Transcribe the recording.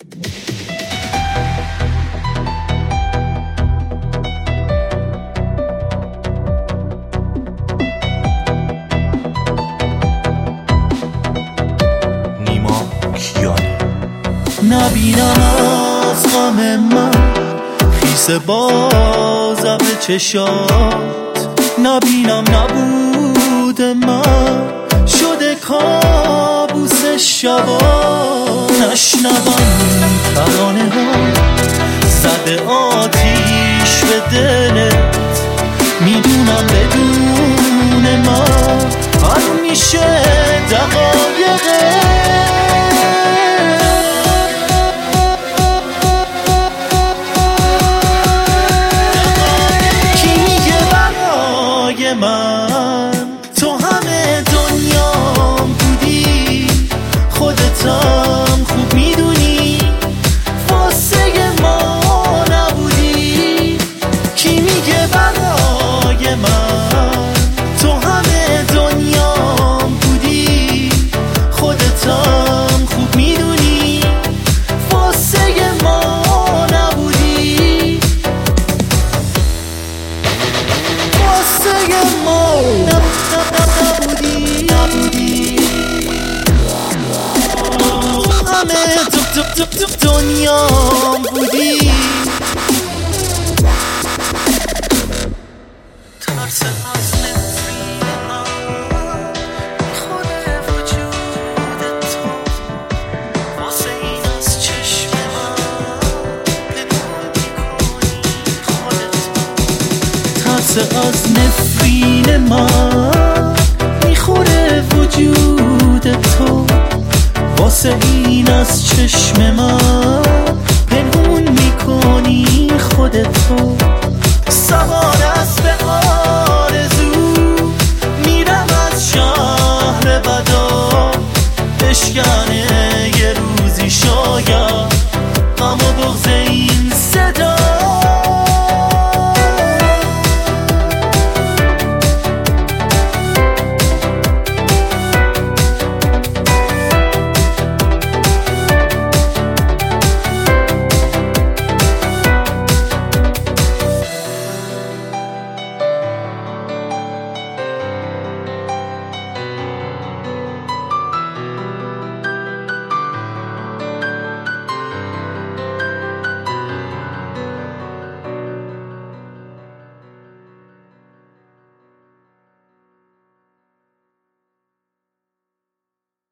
نبینم از غم من خیس باز ابر چشات، نبینم نبود من شده کابوس شبا، نشنوم ترانه ها زده آتیش به دلت، میدونم بدون من حل میشه دقایقه. من تو همه دنیام بودی، خودتم خوب میدونی واسه ما نبودی. کی میگه برای من تو همه دنیام بودی، خودتم خوب میدونی واسه ما نبودی. واسه ما نبودی همه تو دنیام بودی. ترس از نفرین من میخوره وجود تو، واسه این از چشم من پنهون میکنی خودت. ترس از نفرین من میخوره وجود تو، واسه این از چشم من